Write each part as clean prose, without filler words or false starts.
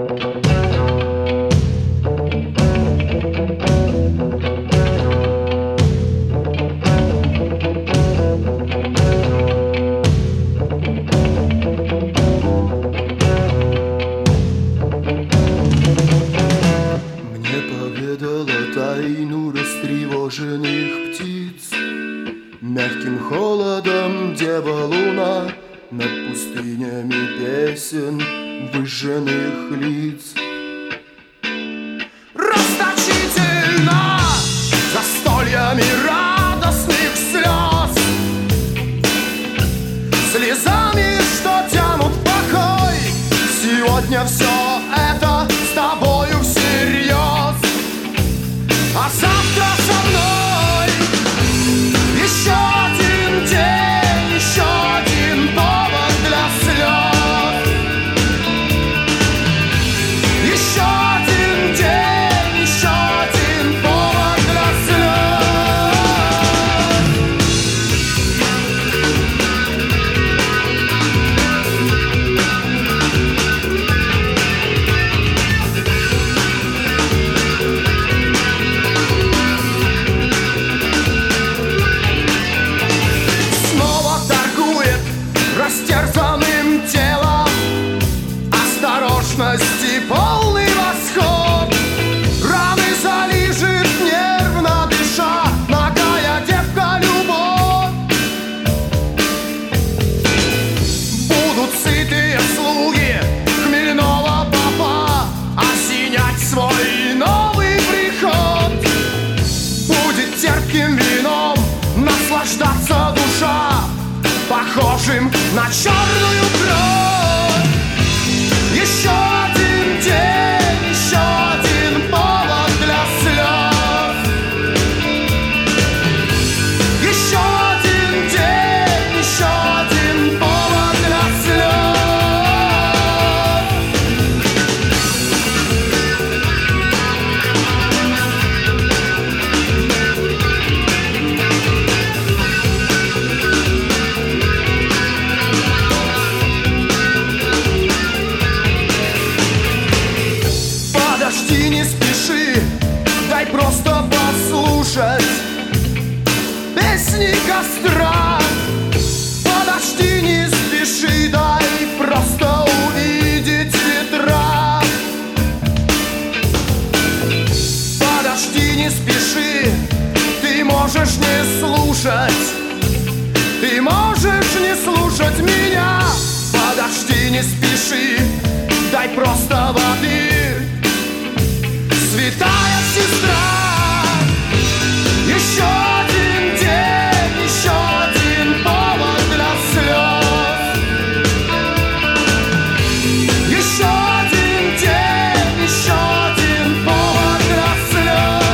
Тайну растревоженных птиц. Мягким холодом дева луна над пустынями песен выжженных лиц. Расточительно застольями радостных слез, слезами, что тянут покой. Сегодня все это с тобою всерьез. А завтра со мной еще один день, еще один повод для слез. Еще один день, еще один повод для растерзанным телом, осторожности полный восход. Раны залижет, нервно дыша, нагая девка любовь. Будут сытые слуги хмельного попа осенять свой новый приход. Будет терпким вином наслаждаться душа, похожим на черную кровь. Еще один день, еще один повод для слез. Еще один день, еще один повод для слез. Подожди, не спеши, дай просто послушать песни костра. Подожди, не спеши, дай просто увидеть ветра. Подожди, не спеши, ты можешь не слушать, ты можешь не слушать меня. Подожди, не спеши, дай просто воды. Святая сестра, еще один день, еще один повод для слез. Еще один день, еще один повод для слез.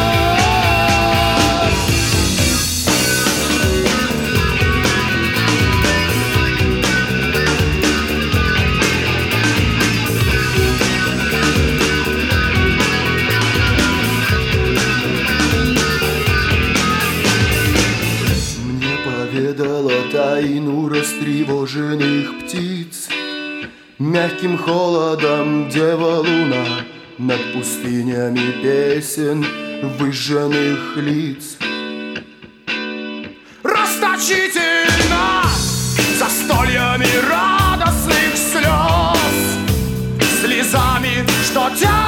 Поведала тайну растревоженных птиц. Мягким холодом дева луна над пустынями песен выжженных лиц. Расточительно застольями радостных слез, слезами, что тянут